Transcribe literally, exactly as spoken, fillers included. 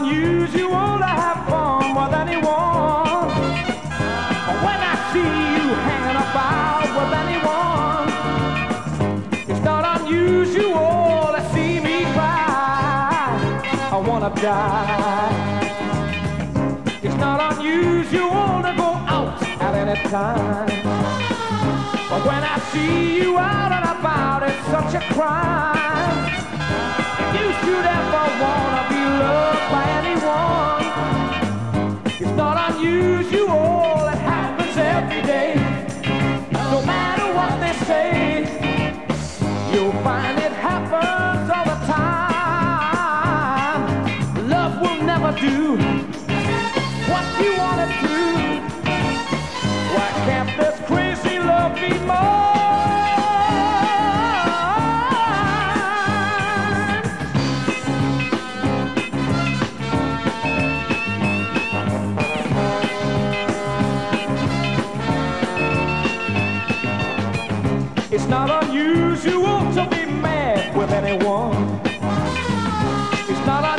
unusual to have fun with anyone. When I see you hanging about with anyone, it's not unusual to see me cry. I wanna die. It's not unusual to go out at any time. But when I see you out and about, it's such a crime. If you should ever wanna be loved by anyone, it's not unusual, it happens every day. No matter what they say, you'll find it happens all the time. Love will never do what you want it to. Why can't this crazy love be more? It's not unusual to be mad with anyone. It's not